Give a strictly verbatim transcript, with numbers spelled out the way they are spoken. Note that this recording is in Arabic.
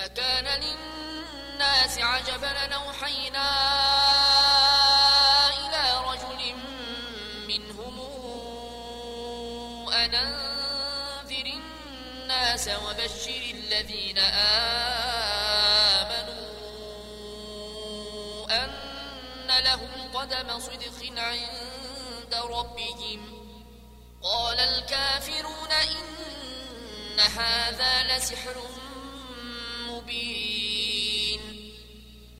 أكان للناس عجبا أن أوحينا إلى رجل منهم أن أنذر الناس وبشر الذين آمنوا أن لهم قدم صدق عند ربهم. قال الكافرون إن هذا لسحر مبين.